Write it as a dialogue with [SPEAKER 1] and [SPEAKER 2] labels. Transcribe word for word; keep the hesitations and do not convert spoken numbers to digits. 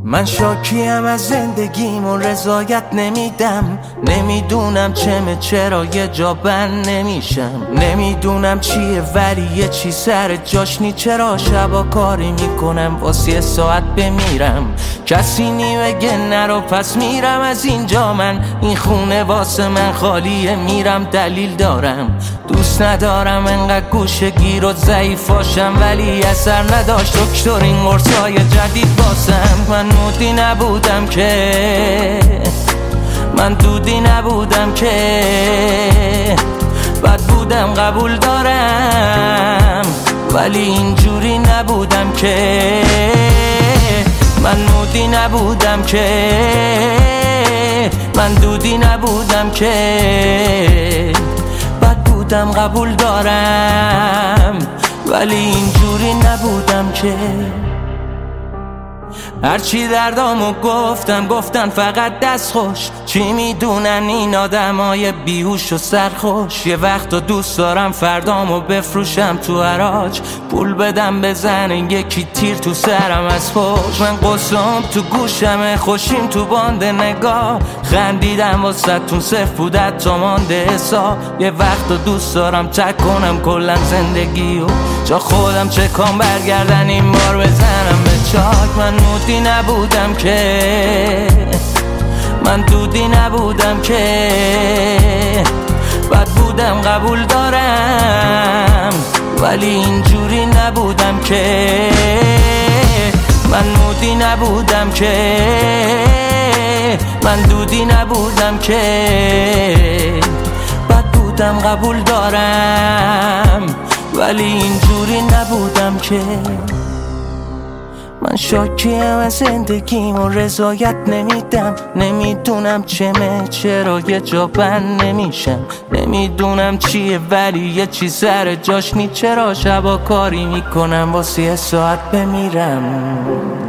[SPEAKER 1] من شاکیم از زندگیم و رضایت نمیدم. نمیدونم چمه چرا یه جا بند نمیشم. نمیدونم چیه ولی یه چی سر جاش نی. چرا شبا کاری میکنم واسه یه ساعت بمیرم. کسی نمیگه نرو پس میرم از اینجا. من این خونه واسه من خالیه میرم دلیل دارم. دوست ندارم انقدر گوشه گیر و ضعیف باشم ولی اثر نداشت دکتر این قرصای جدید باسم. من مودی نبودم که من دودی نبودم که بد بودم قبول دارم ولی اینجوری نبودم که. من مودی نبودم که من دودی نبودم که بد بودم قبول دارم ولی اینجوری نبودم که. هرچی دردامو گفتم گفتن فقط دست خوش. چی میدونن این آدمای بیهوش و سرخوش. یه وقت و دوست دارم فردامو بفروشم تو حراج. پول بدم بزنن یکی تیر تو سرم از پشت. من قسم تو گوشم خوشیم تو باند نگاه. خندیدم واسه تون صف بودت تا مانده حساب. یه وقت و دوست دارم تک کنم کلم زندگی و جا خودم چکام برگردن این بار بزنم به چاک. من مودی نبودم که من دودی نبودم که بد بودم قبول دارم ولی اینجوری نبودم که. من مودی نبودم که من دودی نبودم که بد بودم قبول دارم ولی اینجوری نبودم که. من شاکیم از زندگیم و رضایت نمیدم. نمیدونم چمه چرا یه جا بند نمیشم. نمیدونم چیه ولی یه چی سر جاش نی. چرا شبا کاری میکنم واسه یه ساعت بمیرم.